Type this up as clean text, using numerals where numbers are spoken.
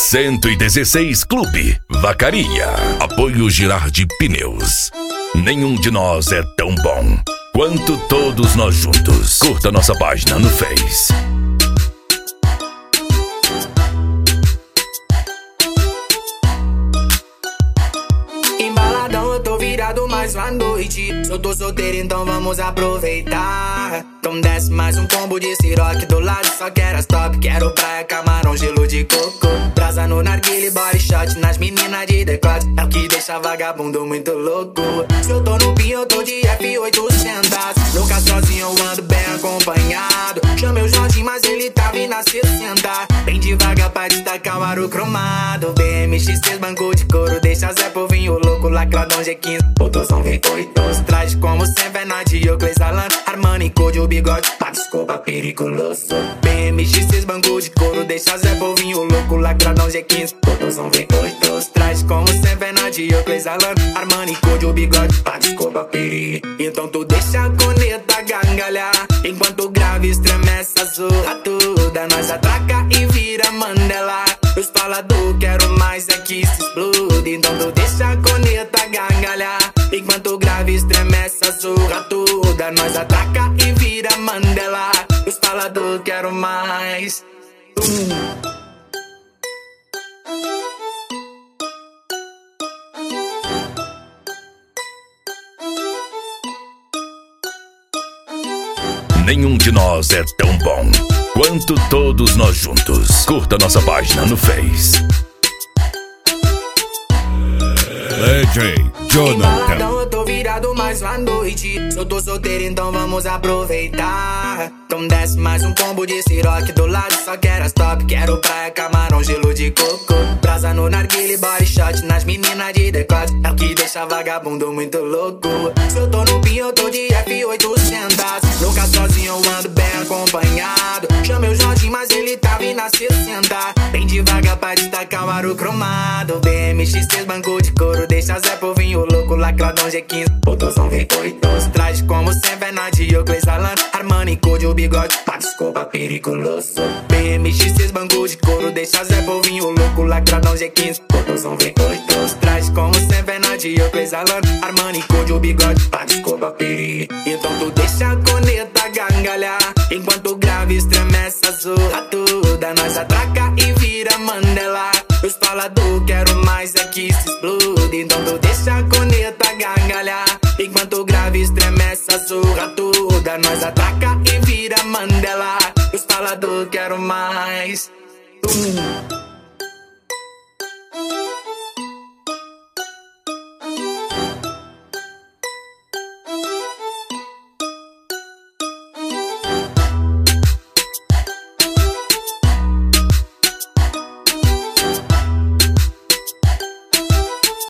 116 Clube Vacaria. Apoio Girardi Pneus. Nenhum de nós é tão bom quanto todos nós juntos. Curta nossa página no Face. Embaladão, eu tô virado mais uma noite. Eu tô solteiro, então vamos aproveitar. Então desce mais um combo de siroque do lado. Só quero as top, quero praia, camarão, gelo de coco. Brasa no narguile, body shot nas meninas de decote. É o que deixa vagabundo muito louco. Se eu tô no pinho, eu tô de F800. Nunca sozinho, eu ando bem acompanhado. Chamei o Jorge, mas ele tá vindo a 60. Bem devagar pra destacar o aro cromado. BMX3, banco de couro, deixa Zé Povinho louco. Lacradão G15, botosão V8. Os trajes como sempre é na Diocles Alan. Armani, code, o bigode, desculpa, periculoso. BMX6, banco de couro, deixa Zé Povinho louco. Lacradão G15, botosão V8. Os trajes como sempre é na Diocles Alan. Armani, code, o bigode, desculpa, peri. Então tu deixa a coneta gangalhar, enquanto o grave estremece a zorra toda. Nós atraca e vira Mandela. Os falador, quero mais é que se explode. Então tu deixa a coneta gangalhar, enquanto o grave estremece a zorra toda. Nós atraca e vira Mandela. Os falador, quero mais. Nenhum de nós é tão bom quanto todos nós juntos. Curta nossa página no Face. DJ Jonathan. Eu tô virado mais uma noite. Eu tô solteiro, então vamos aproveitar. Então desce mais um combo de siroque do lado. Só quero as top, quero praia, camarão, gelo de coco. Brasa no narguile, body shot nas meninas de decote. É o que deixa vagabundo muito louco. Se eu tô no pinho, eu tô de F800. Nunca sozinho, eu ando bem acompanhado. Chamei o Jorge, mas ele tá vindo a 60. Bem devagar pra destacar o aro cromado. BMX3, banco de couro, deixa Zé Povinho louco. Lacradão G15, botosão V8. Os trajes como sempre é na Diocles Alan. Armani, code, o bigode, desculpa, periculoso. BMX6, banco de couro, deixa Zé Povinho louco. Lacradão G15, botosão V8. Os trajes como sempre é na Diocles Alan. Armani, code, o bigode, desculpa, peri. Então tu deixa a coneta gangalhar, enquanto o grave estremece a zorra toda. Nós atraca e vira Mandela. Os falador, quero mais é que se explode. Então tu deixa a coneta gangalhar, enquanto o grave estremece a zorra toda. Nós atraca e vira Mandela. Os falador, quero mais.